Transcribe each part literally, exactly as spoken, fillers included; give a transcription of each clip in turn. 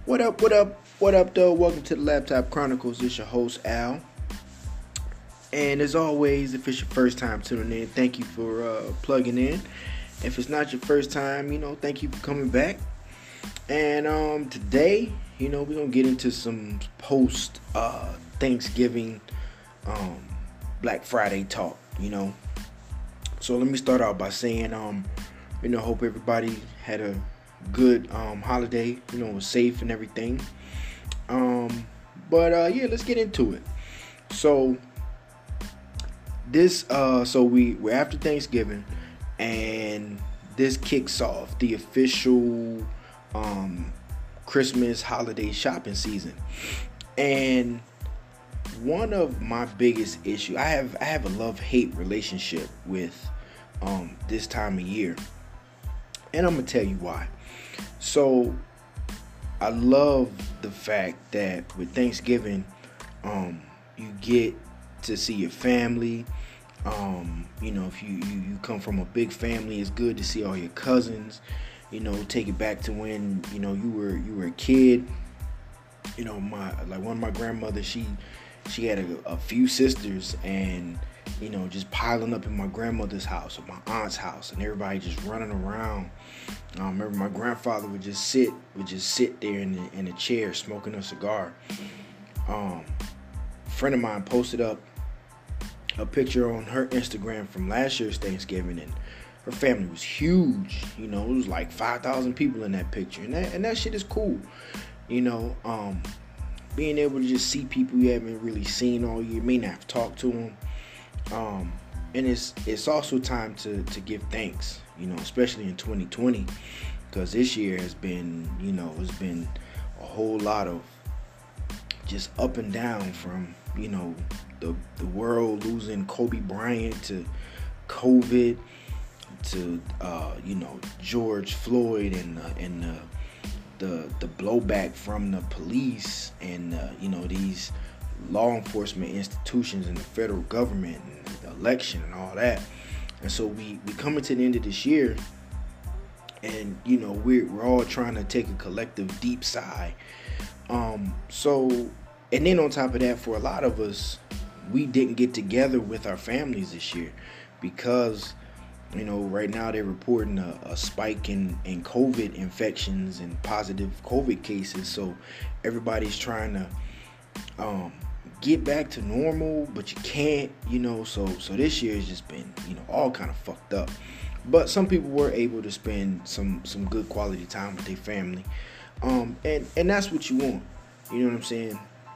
What up, what up, what up, though? Welcome to the Laptop Chronicles. It's your host, Al. And as always, if it's your first time tuning in, thank you for uh, plugging in. If it's not your first time, you know, thank you for coming back. And um, today, you know, we're going to get into some post uh, Thanksgiving um, Black Friday talk, you know. So let me start out by saying, um, you know, hope everybody had a good um, holiday, you know, was safe and everything. Um, but uh, yeah, let's get into it. So this, uh, so we we're after Thanksgiving, and this kicks off the official um, Christmas holiday shopping season. And one of my biggest issues, I have I have a love-hate relationship with um, this time of year, and I'm gonna tell you why. So I love the fact that with Thanksgiving, um, you get to see your family. Um, you know, if you, you, you come from a big family, it's good to see all your cousins. You know, take it back to when, you know, you were you were a kid. You know, my like one of my grandmothers, she she had a, a few sisters, and you know, just piling up in my grandmother's house or my aunt's house, and everybody just running around. I um, remember my grandfather would just sit, would just sit there in the, in a chair smoking a cigar. Um, a friend of mine posted up a picture on her Instagram from last year's Thanksgiving, and her family was huge. You know, it was like five thousand people in that picture, and that and that shit is cool. You know, um, being able to just see people you haven't really seen all year, may not have talked to them. Um, and it's it's also time to, to give thanks, you know, especially in twenty twenty, because this year has been, you know, it's been a whole lot of just up and down, from, you know, the the world losing Kobe Bryant to COVID to, uh, you know, George Floyd and uh, and uh, the the blowback from the police and, uh, you know, these law enforcement institutions and the federal government and the election and all that. And so we we coming to the end of this year, and you know we're we're all trying to take a collective deep sigh. Um, so and then on top of that, for a lot of us, we didn't get together with our families this year because, you know, right now they're reporting a, a spike in, in COVID infections and positive COVID cases. So everybody's trying to um, get back to normal, but you can't, you know. So so this year has just been, you know, all kind of fucked up. But some people were able to spend some some good quality time with their family, um, and and that's what you want. You know what I'm saying?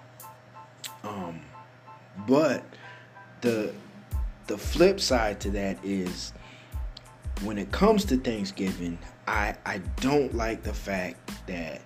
Um, but the the flip side to that is, when it comes to Thanksgiving, I I don't like the fact that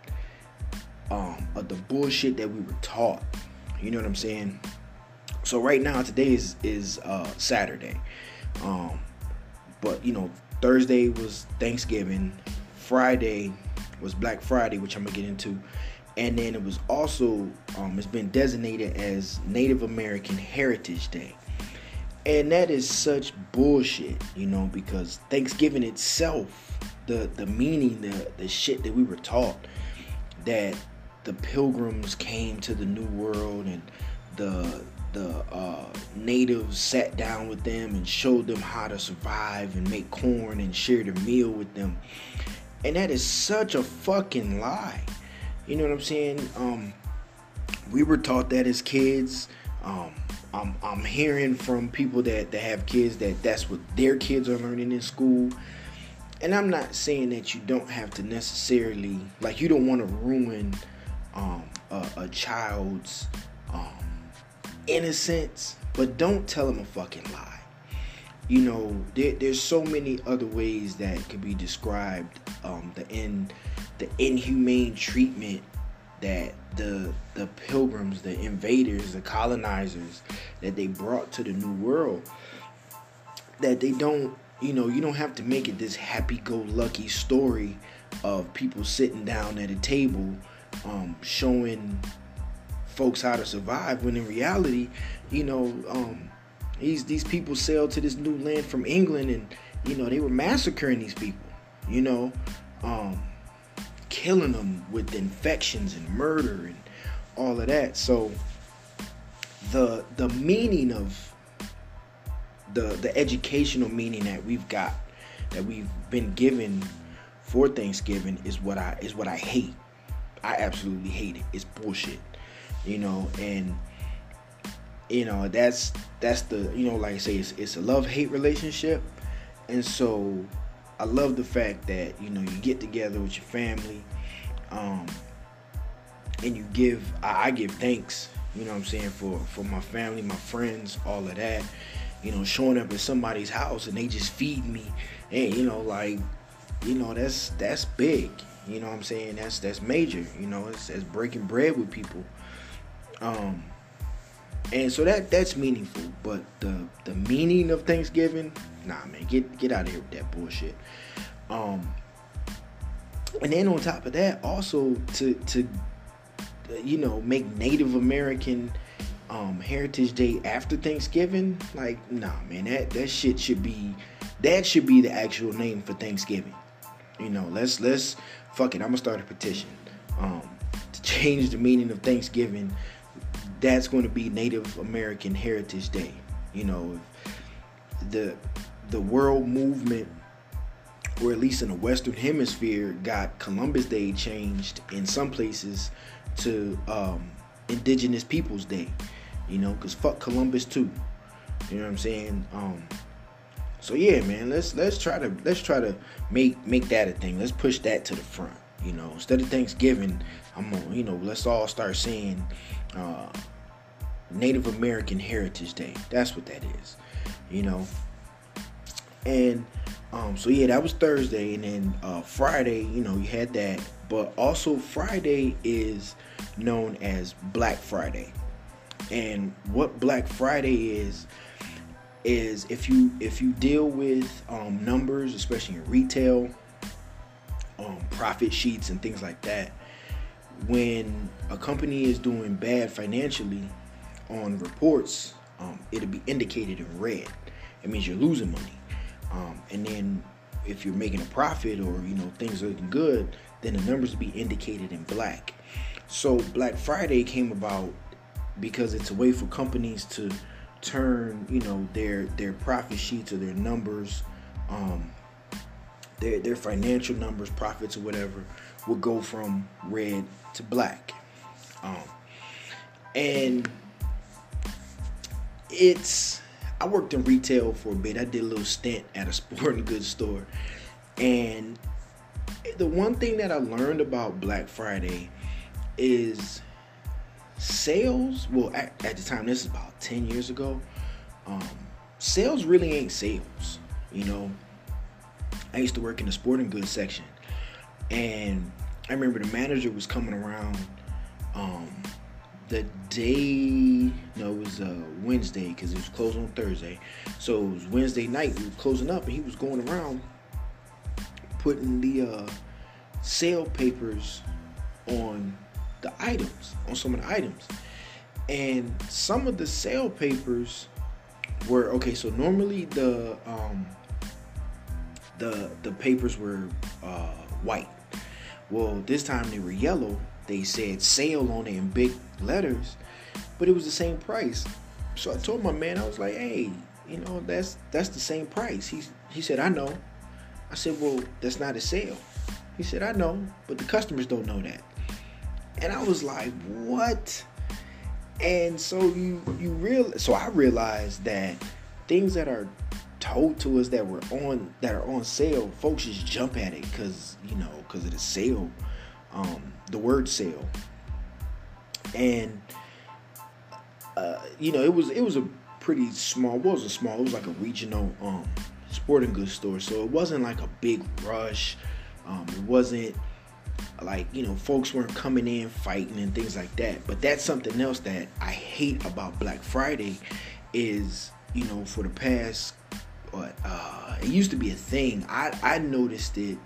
um, of the bullshit that we were taught. You know what I'm saying? So right now, today is is uh, Saturday, um, but you know, Thursday was Thanksgiving, Friday was Black Friday, which I'm gonna get into, and then it was also um, it's been designated as Native American Heritage Day, and that is such bullshit, you know, because Thanksgiving itself, the the meaning, the the shit that we were taught, that the pilgrims came to the New World, and the the uh, natives sat down with them and showed them how to survive and make corn and shared a meal with them. And that is such a fucking lie. You know what I'm saying? Um, we were taught that as kids. Um, I'm, I'm hearing from people that, that have kids that that's what their kids are learning in school. And I'm not saying that you don't have to necessarily, like, you don't want to ruin Um, a, a child's um, innocence, but don't tell them a fucking lie. You know, there, there's so many other ways that could be described. Um, the in the inhumane treatment that the the pilgrims, the invaders, the colonizers that they brought to the New World. That they don't, you know, you don't have to make it this happy-go-lucky story of people sitting down at a table, Um, showing folks how to survive, when in reality, you know, um, these these people sailed to this new land from England, and you know they were massacring these people, you know, um, killing them with infections and murder and all of that. So the the meaning of the the educational meaning that we've got, that we've been given for Thanksgiving is what I is what I hate. I absolutely hate it. It's bullshit. You know, and you know, that's that's the, you know, like I say, it's, it's a love-hate relationship. And so I love the fact that, you know, you get together with your family, um, and you give, I, I give thanks, you know what I'm saying, for, for my family, my friends, all of that. You know, showing up at somebody's house and they just feed me. And, you know, like, you know, that's that's big. You know what I'm saying? That's that's major. You know, it's, it's breaking bread with people. Um, and so that that's meaningful. But the the meaning of Thanksgiving, nah, man, get get out of here with that bullshit. Um, and then on top of that, also to to you know, make Native American um, Heritage Day after Thanksgiving, like, nah, man, that that shit should be that should be the actual name for Thanksgiving. You know, let's let's fuck it. I'm gonna start a petition um, to change the meaning of Thanksgiving. That's going to be Native American Heritage Day. You know, the the world movement, or at least in the Western Hemisphere, got Columbus Day changed in some places to um, Indigenous Peoples Day. You know, cause fuck Columbus too. You know what I'm saying? Um, so yeah, man, let's let's try to let's try to make make that a thing. Let's push that to the front. You know, instead of Thanksgiving, I'm gonna, you know, let's all start saying uh, Native American Heritage Day. That's what that is. You know, and um, so yeah, that was Thursday, and then uh, Friday, you know, you had that, but also Friday is known as Black Friday. And what Black Friday is is if you if you deal with um, numbers, especially in retail, um, profit sheets and things like that, when a company is doing bad financially on reports, um, it'll be indicated in red. It means you're losing money. Um, and then if you're making a profit, or, you know, things are looking good, then the numbers will be indicated in black. So Black Friday came about because it's a way for companies to turn, you know, their their profit sheets or their numbers, um, their their financial numbers, profits or whatever, will go from red to black. Um, and it's, I worked in retail for a bit. I did a little stint at a sporting goods store. And the one thing that I learned about Black Friday is sales, well, at, at the time, this is about ten years ago, um, sales really ain't sales. You know, I used to work in the sporting goods section, and I remember the manager was coming around um, the day, no, it was uh, Wednesday, because it was closed on Thursday. So it was Wednesday night, we were closing up, and he was going around putting the uh, sale papers on the items, on some of the items. And some of the sale papers were, okay, so normally the um, the the papers were uh, white. Well, this time they were yellow. They said sale on it in big letters, but it was the same price. So I told my man, I was like, hey, you know, that's that's the same price. He, he said, I know. I said, well, that's not a sale. He said, I know, but the customers don't know that. And I was like, what? And so you you real so I realized that things that are told to us that were on that are on sale, folks just jump at it because, you know, because of the sale, um, the word sale. And uh, you know, it was it was a pretty small. It wasn't small. It was like a regional um, sporting goods store. So it wasn't like a big rush. Um, it wasn't like, you know, folks weren't coming in fighting and things like that. But that's something else that I hate about Black Friday is, you know, for the past, what, uh, it used to be a thing. I, I noticed it,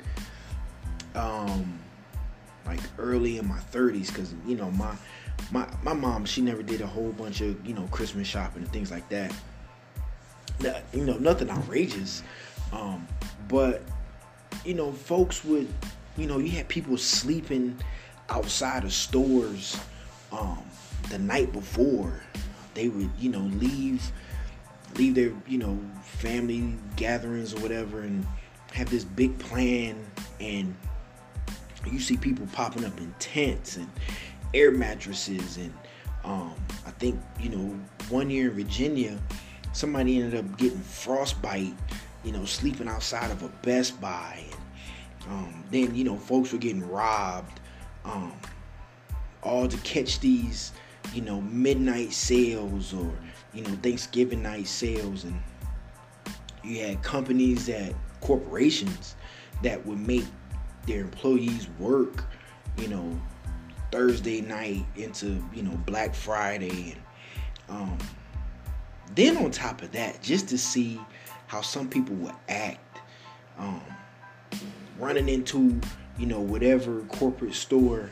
um, like early in my thirties, because, you know, my, my, my mom, she never did a whole bunch of, you know, Christmas shopping and things like that. Now, you know, nothing outrageous. Um, but, you know, folks would, You know, you had people sleeping outside of stores um, the night before. They would, you know, leave leave their, you know, family gatherings or whatever and have this big plan, and you see people popping up in tents and air mattresses, and um, I think, you know, one year in Virginia, somebody ended up getting frostbite, you know, sleeping outside of a Best Buy, and um, then, you know, folks were getting robbed, um, all to catch these, you know, midnight sales or, you know, Thanksgiving night sales. And you had companies that, corporations that would make their employees work, you know, Thursday night into, you know, Black Friday. And um, then on top of that, just to see how some people would act, um, running into, you know, whatever corporate store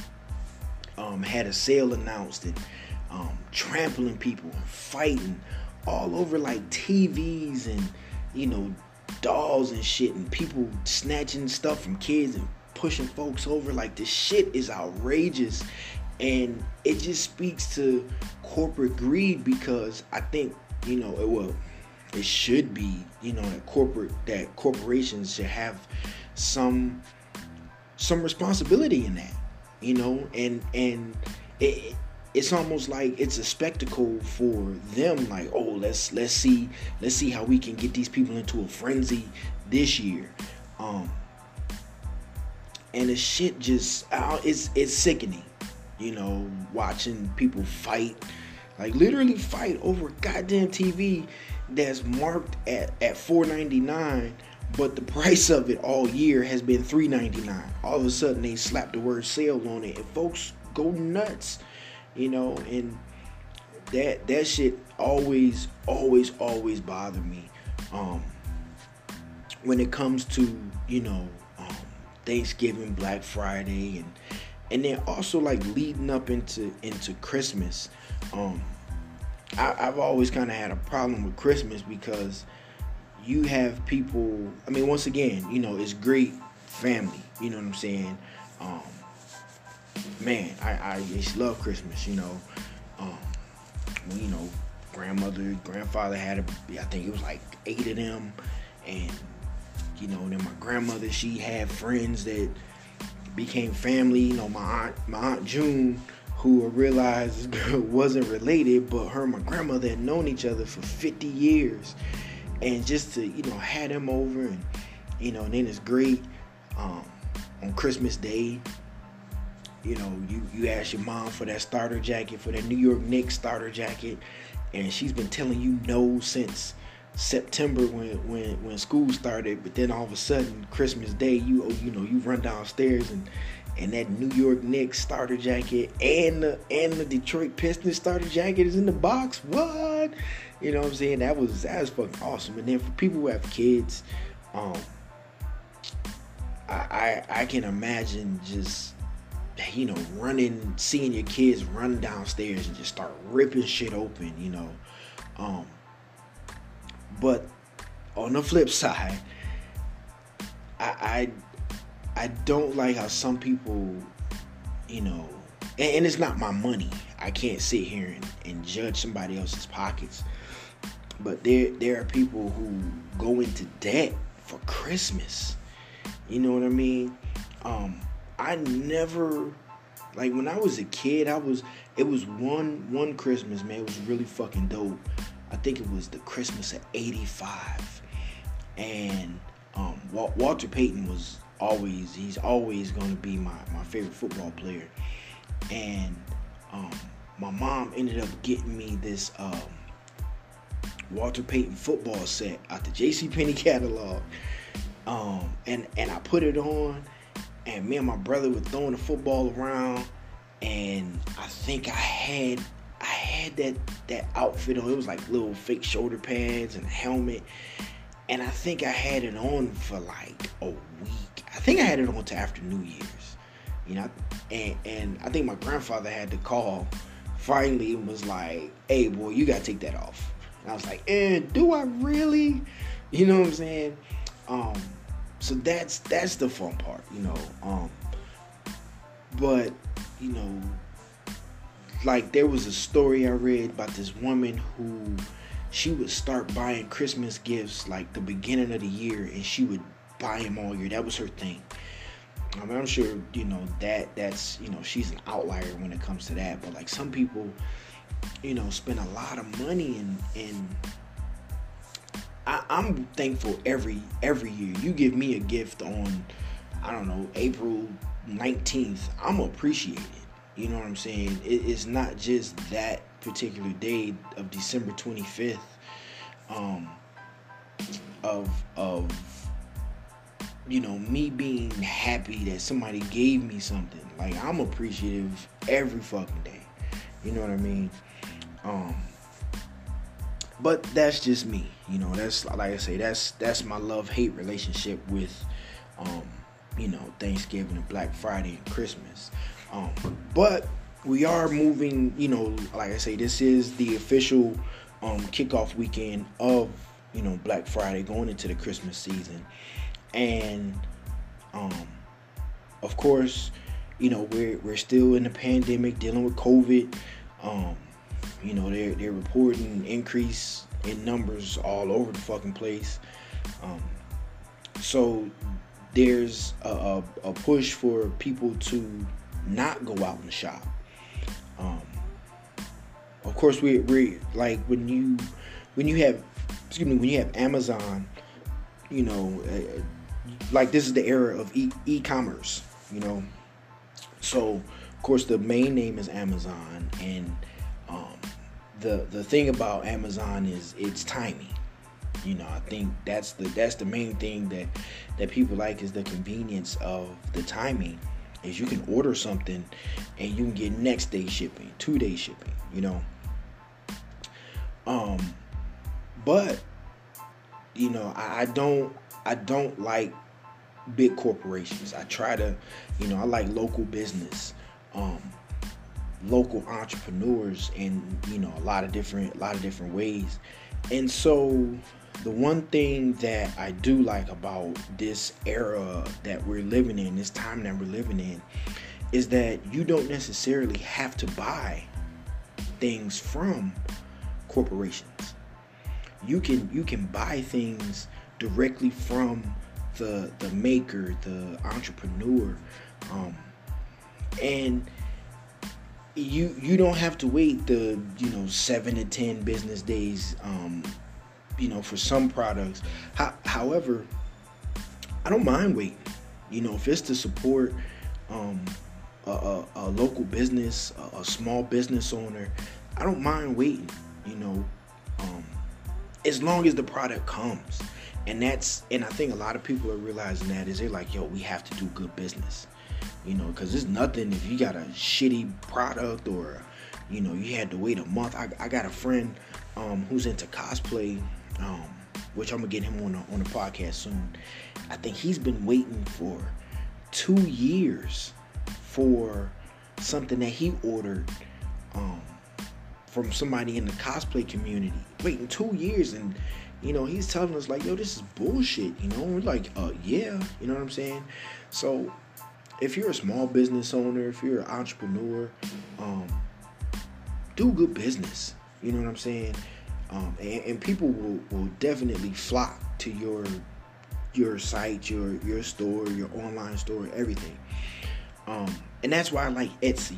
um, had a sale announced, and um, trampling people and fighting all over like T Vs and, you know, dolls and shit, and people snatching stuff from kids and pushing folks over. Like, this shit is outrageous, and it just speaks to corporate greed, because I think, you know, it will it should be, you know, that corporate that corporations should have some some responsibility in that, you know, and and it, it's almost like it's a spectacle for them. Like, oh, let's let's see let's see how we can get these people into a frenzy this year, um, and the shit just uh, it's it's sickening, you know, watching people fight, like literally fight over goddamn T V that's marked at at four ninety-nine, but the price of it all year has been three ninety-nine. All of a sudden they slap the word sale on it, and folks go nuts. You know, and that that shit always, always, always bother me. Um, when it comes to, you know, um, Thanksgiving, Black Friday, and and then also like leading up into into Christmas. Um, I, I've always kind of had a problem with Christmas, because you have people. I mean, once again, you know, it's great family. You know what I'm saying? Um, Man, I, I just love Christmas, you know. Um, you know, grandmother, grandfather had, a, I think it was like eight of them. And, you know, then my grandmother, she had friends that became family. You know, my aunt, my aunt June, who I realized wasn't related, but her and my grandmother had known each other for fifty years. And just to, you know, have them over, and, you know, and then it's great um, on Christmas Day. You know, you, you ask your mom for that starter jacket, for that New York Knicks starter jacket, and she's been telling you no since September when, when, when school started. But then all of a sudden, Christmas Day, you you know, you run downstairs and and that New York Knicks starter jacket and the and the Detroit Pistons starter jacket is in the box. What? You know what I'm saying? That was that was fucking awesome. And then for people who have kids, um, I I, I can imagine just, you know, running, seeing your kids run downstairs and just start ripping shit open, you know. Um, but on the flip side, I, I I don't like how some people, you know, and, and it's not my money. I can't sit here and, and judge somebody else's pockets. But there there are people who go into debt for Christmas. You know what I mean? Um, I never, like when I was a kid, I was, it was one, one Christmas, man, it was really fucking dope. I think it was the Christmas of eighty-five. And um, Walter Payton was always, he's always going to be my, my favorite football player. And um, my mom ended up getting me this um, Walter Payton football set out the JCPenney catalog. Um, and, and I put it on, and me and my brother were throwing the football around, and I think I had I had that, that outfit on. It was like little fake shoulder pads and a helmet, and I think I had it on for like a week. I think I had it on to after New Year's, you know, and, and I think my grandfather had to call finally and was like, hey, boy, you got to take that off. And I was like, eh, do I really? You know what I'm saying? Um, so that's that's the fun part, you know. Um, but you know, like there was a story I read about this woman who she would start buying Christmas gifts like the beginning of the year, and she would buy them all year. That was her thing. I mean, I'm sure you know that that's you know she's an outlier when it comes to that. But like some people, you know, spend a lot of money, and and I, I'm thankful every every year. You give me a gift on, I don't know, April nineteenth, I'm gonna appreciate it. You know what I'm saying? It, it's not just that particular day of December twenty-fifth, um, of of you know me being happy that somebody gave me something. Like I'm appreciative every fucking day. You know what I mean? Um, but that's just me. You know, that's like I say, that's that's my love-hate relationship with, um, you know, Thanksgiving and Black Friday and Christmas. Um, but we are moving, you know, like I say, this is the official um, kickoff weekend of, you know, Black Friday going into the Christmas season. And, um, of course, you know, we're we're still in the pandemic, dealing with COVID. Um, you know, they're, they're reporting increase in numbers all over the fucking place. Um, so there's a, a, a push for people to not go out and shop. Um, of course, we we like when you when you have excuse me when you have Amazon, you know, uh, like this is the era of e- e-commerce, you know. So of course the main name is Amazon, and um, the the thing about Amazon is its timing. You know, I think that's the that's the main thing that that people like is the convenience of the timing. Is you can order something and you can get next day shipping, two day shipping, you know. Um, but you know, I, I don't I don't like big corporations. I try to, you know, I like local business, um, local entrepreneurs, in you know a lot of different a lot of different ways. And so the one thing that I do like about this era that we're living in, this time that we're living in, is that you don't necessarily have to buy things from corporations. You can you can buy things directly from the the maker, the entrepreneur, um, and you you don't have to wait the you know seven to ten business days. Um, you know, for some products. How, however, I don't mind waiting. You know, if it's to support um, a, a, a local business, a, a small business owner, I don't mind waiting. You know, um, as long as the product comes, and that's and I think a lot of people are realizing that is they're like, yo, we have to do good business. You know, because it's nothing if you got a shitty product or, you know, you had to wait a month. I, I got a friend um, who's into cosplay. Um, which I'm gonna get him on the, on the podcast soon. I think he's been waiting for two years for something that he ordered um, from somebody in the cosplay community. Waiting two years, and you know he's telling us like, "Yo, this is bullshit." You know, we're like, "Uh, yeah," you know what I'm saying? So, if you're a small business owner, if you're an entrepreneur, um, do good business. You know what I'm saying? Um, and, and people will, will definitely flock to your your site, your your store, your online store, everything. Um, and that's why I like Etsy.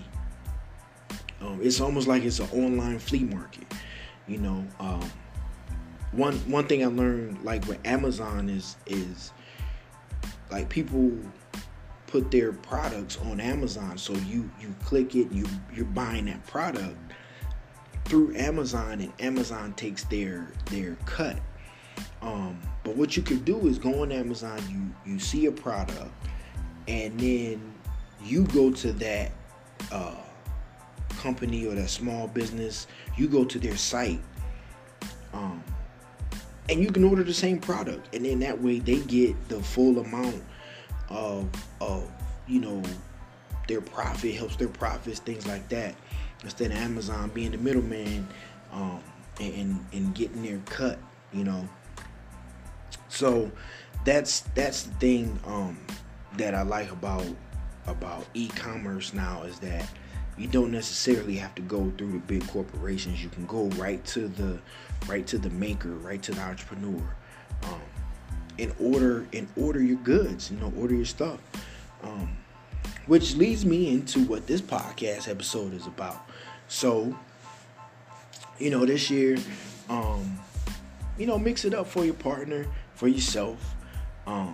Um, it's almost like it's an online flea market. You know, um, one one thing I learned like with Amazon is is like people put their products on Amazon, so you you click it, you you're buying that product through Amazon, and Amazon takes their their cut. Um, but what you could do is go on Amazon, you you see a product, and then you go to that uh, company or that small business, you go to their site, um, and you can order the same product, and then that way they get the full amount of of you know their profit, helps their profits, things like that. Instead of Amazon being the middleman um, and and getting their cut, you know. So that's that's the thing um, that I like about about e-commerce now, is that you don't necessarily have to go through the big corporations. You can go right to the right to the maker, right to the entrepreneur, um, and order and order your goods. You know, order your stuff. Um, which leads me into what this podcast episode is about. So, you know, this year, um, you know, mix it up for your partner, for yourself, um,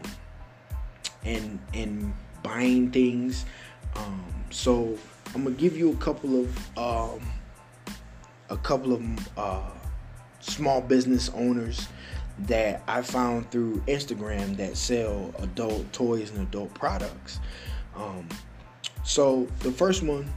and and buying things. Um, so I'm gonna give you a couple of um, a couple of uh, small business owners that I found through Instagram that sell adult toys and adult products. Um, so the first one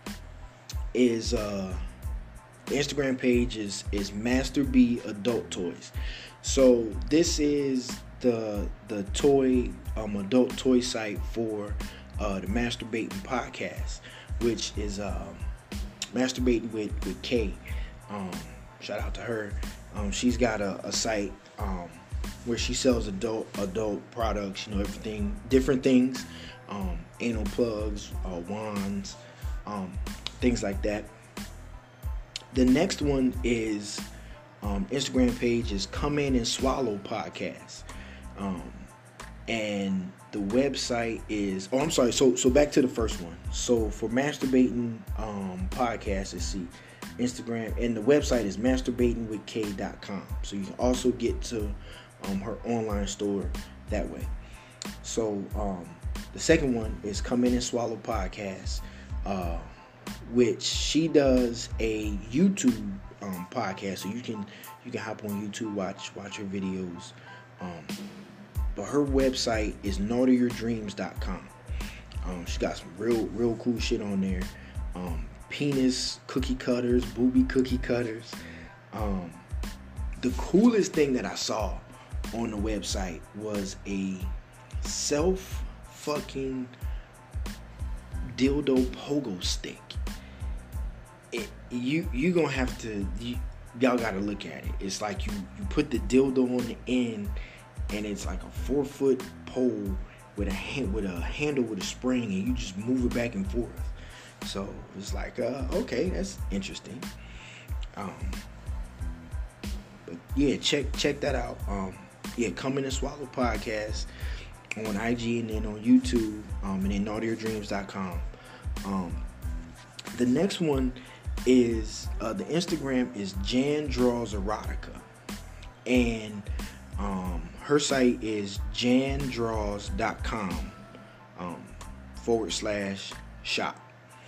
is uh, the Instagram page is is Master B Adult Toys. So this is the the toy um, adult toy site for uh, the Masturbating Podcast, which is um, Masturbating with with Kay. Um, shout out to her. Um, she's got a, a site um, where she sells adult adult products. You know, everything, different things, um, anal plugs, uh, wands, um, things like that. The next one is um, Instagram page is Come In and Swallow Podcast, um, and the website is. Oh, I'm sorry. So so back to the first one. So for Masturbating um, Podcast, let's see. Instagram, and the website is masturbating with k dot com. So you can also get to um, her online store that way. So um, the second one is Come In and Swallow Podcast, uh, which she does a YouTube um, podcast. So you can you can hop on YouTube, watch watch her videos. Um, but her website is naughtier dreams dot com. Um, she got some real real cool shit on there. Um, penis cookie cutters, booby cookie cutters. Um, the coolest thing that I saw on the website was a self fucking dildo pogo stick. It, you you gonna have to you, y'all gotta look at it. It's like you you put the dildo on the end, and it's like a four foot pole with a hand with a handle with a spring, and you just move it back and forth. So it's like, uh, okay, that's interesting. Um, but yeah, check check that out. Um, yeah, Come In and Swallow Podcast on I G and then on YouTube, um, and then naughtier dreams dot com. Um, the next one is uh, the Instagram is Jan Draws Erotica, and um, her site is jan draws dot com um, forward slash shop.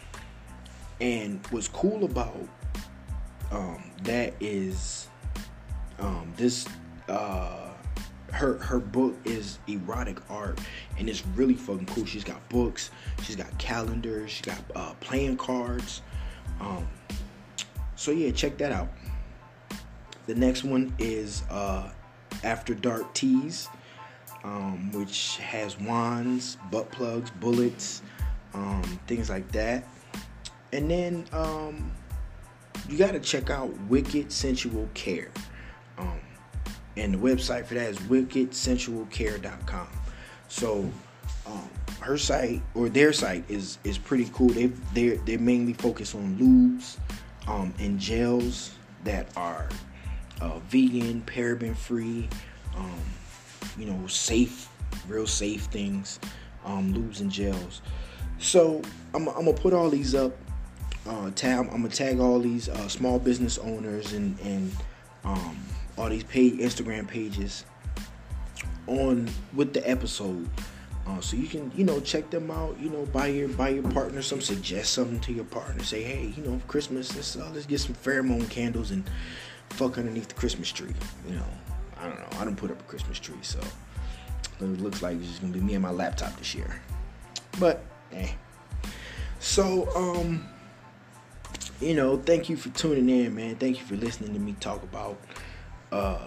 And what's cool about um, that is um, this uh, her her book is erotic art, and it's really fucking cool. She's got books, she's got calendars, she's got uh, playing cards. Um, so yeah, check that out. The next one is uh, After Dark Teas, um, which has wands, butt plugs, bullets, um, things like that. And then um, you got to check out Wicked Sensual Care. Um, and the website for that is wicked sensual care dot com. So um, her site, or their site, is is pretty cool. They they they mainly focus on lubes um, and gels that are uh, vegan, paraben free, um, you know, safe, real safe things, um, lubes and gels. So I'm I'm gonna put all these up. Uh, tag, I'm gonna tag all these uh, small business owners and and um, all these paid Instagram pages on with the episode, uh, so you can you know check them out. You know, buy your buy your partner some, suggest something to your partner. Say, hey, you know, Christmas, let's uh, let's get some pheromone candles and fuck underneath the Christmas tree. You know, I don't know. I don't put up a Christmas tree, so it looks like it's just gonna be me and my laptop this year. But eh. So um. You know, thank you for tuning in, man. Thank you for listening to me talk about uh,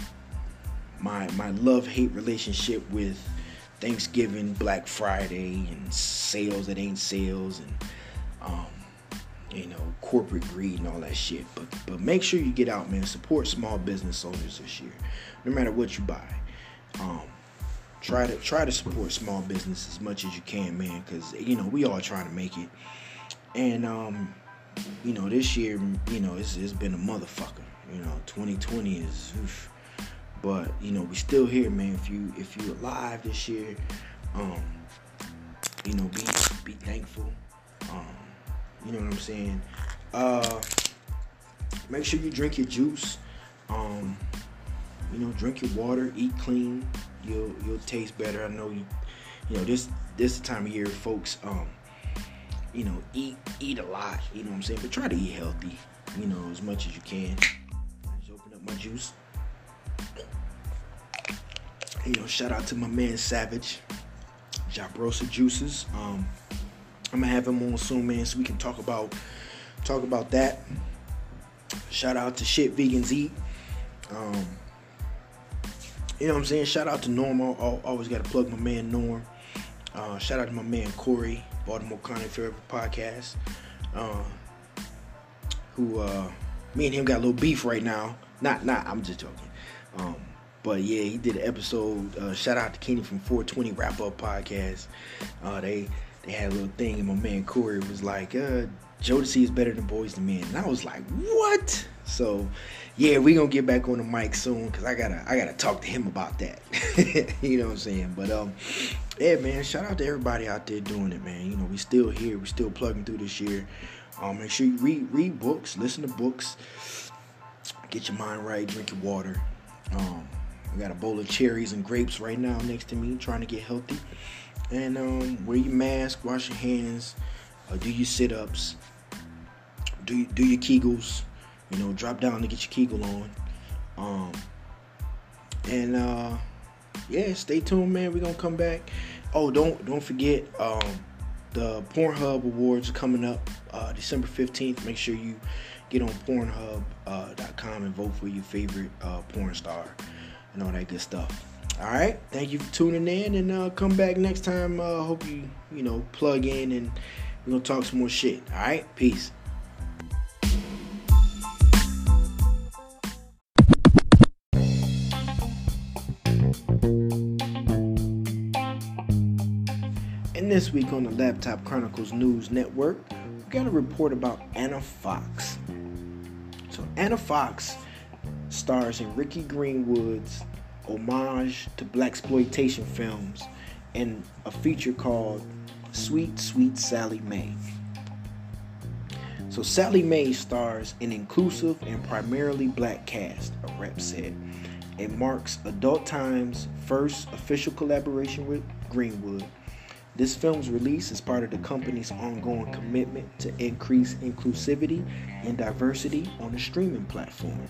my my love-hate relationship with Thanksgiving, Black Friday, and sales that ain't sales, and um, you know, corporate greed and all that shit. But but make sure you get out, man. Support small business owners this year, no matter what you buy. Um, try to try to support small business as much as you can, man, because you know we all trying to make it. And um, you know, this year, you know, it's, it's been a motherfucker. You know, twenty twenty is, oof. But you know, we still here, man. If you if you alive this year, um, you know, be be thankful. Um, you know what I'm saying? Uh, make sure you drink your juice. Um, you know, drink your water. Eat clean. You'll you'll taste better. I know you. You know this this time of year, folks. Um, you know, eat eat a lot. You know what I'm saying? But try to eat healthy. You know, as much as you can. I just open up my juice. You know, shout out to my man Savage, Jabrosa Juices. Um, I'm gonna have him on soon, man, so we can talk about talk about that. Shout out to Shit Vegans Eat. Um, you know what I'm saying? Shout out to Norm. I always gotta plug my man Norm. Uh, shout out to my man Corey, Baltimore County Fair Podcast. Uh, who uh, me and him got a little beef right now. Not, not. I'm just joking. Um, But yeah, he did an episode. Uh, shout out to Kenny from four twenty Wrap Up Podcast. Uh, they they had a little thing, and my man Corey was like, uh, "Jodeci is better than Boyz two Men," and I was like, "What?" So yeah, we gonna get back on the mic soon because I gotta I gotta talk to him about that. You know what I'm saying? But um, yeah, man, shout out to everybody out there doing it, man. You know, we still here, we still plugging through this year. Um, make sure you read read books, listen to books, get your mind right, drink your water. Um. I got a bowl of cherries and grapes right now next to me, trying to get healthy. And um, wear your mask, wash your hands, uh, do your sit-ups, do do your Kegels. You know, drop down to get your Kegel on. Um, and uh, yeah, stay tuned, man. We're gonna come back. Oh, don't don't forget um, the Pornhub Awards are coming up uh, December fifteenth. Make sure you get on Pornhub dot com uh, and vote for your favorite uh, porn star. And all that good stuff. All right. Thank you for tuning in, and uh, come back next time. Uh, hope you, you know, plug in, and we're going to talk some more shit. All right. Peace. And this week on the Laptop Chronicles News Network, we got a report about Anna Fox. So Anna Fox stars in Ricky Greenwood's homage to blaxploitation films in a feature called Sweet Sweet Sally Mae. So Sally Mae stars an inclusive and primarily black cast, a rep said. It marks Adult Time's first official collaboration with Greenwood. This film's release is part of the company's ongoing commitment to increase inclusivity and diversity on the streaming platform.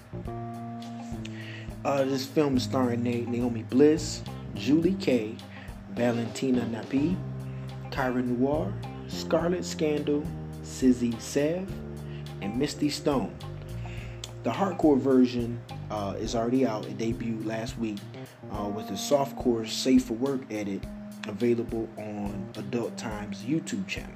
Uh, this film is starring Naomi Bliss, Julie Kay, Valentina Napi, Kyra Noir, Scarlett Scandal, Sizzy Sev, and Misty Stone. The hardcore version uh, is already out. It debuted last week uh, with a softcore Safe for Work edit available on Adult Time's YouTube channel.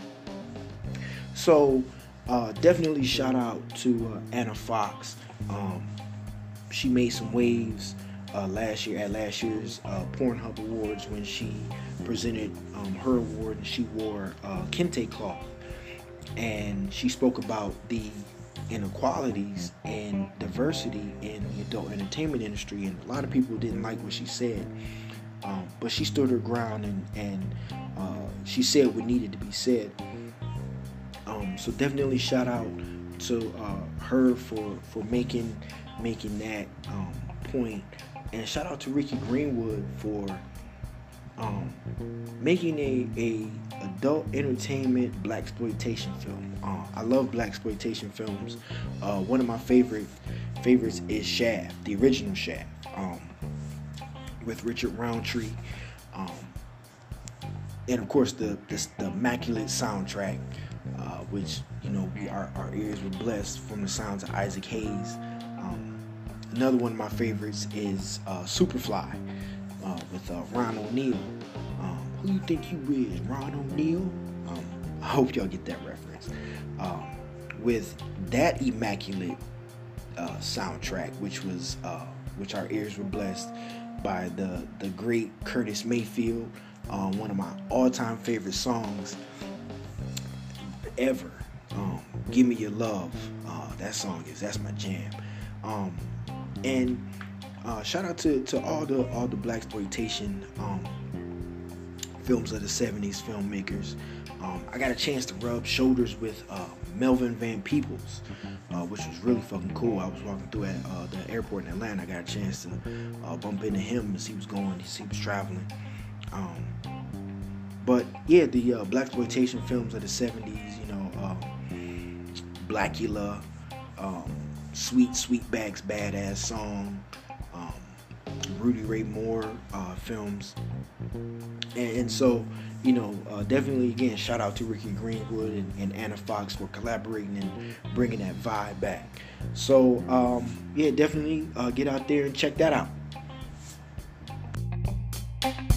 So uh, definitely shout out to uh, Anna Fox. Um, She made some waves uh, last year at last year's uh, Pornhub Awards when she presented um, her award, and she wore uh, kente cloth, and she spoke about the inequalities and diversity in the adult entertainment industry, and a lot of people didn't like what she said, um, but she stood her ground, and, and uh, she said what needed to be said. Um, so definitely shout out to uh, her for for making making that um, point, and shout out to Ricky Greenwood for um, making a, a adult entertainment blaxploitation film. Uh, I love blaxploitation films. Uh, one of my favorite favorites is Shaft, the original Shaft, um, with Richard Roundtree, um, and of course the the, the immaculate soundtrack, uh, which you know we our, our ears were blessed from the sounds of Isaac Hayes. Um, another one of my favorites is uh, Superfly uh, with uh, Ron O'Neal. Um, who you think you is, Ron O'Neal? Um, I hope y'all get that reference. Um, with that immaculate uh, soundtrack, which was uh, which our ears were blessed. by the the great Curtis Mayfield. Um, one of my all-time favorite songs ever. Um, Give Me Your Love. Uh, that song is that's my jam. Um, and uh, shout out to, to all the all the blaxploitation um, films of the seventies filmmakers. Um, I got a chance to rub shoulders with uh, Melvin Van Peebles, uh, which was really fucking cool. I was walking through at uh, the airport in Atlanta. I got a chance to uh, bump into him as he was going, as he was traveling. Um, but yeah, the uh, blaxploitation films of the seventies, you know, uh, Blackula, um, Sweet Sweetback's Badass Song, um, Rudy Ray Moore uh, films, and, and so. You know, uh, definitely, again, shout out to Ricky Greenwood and, and Anna Fox for collaborating and bringing that vibe back. So, um, yeah, definitely uh, get out there and check that out.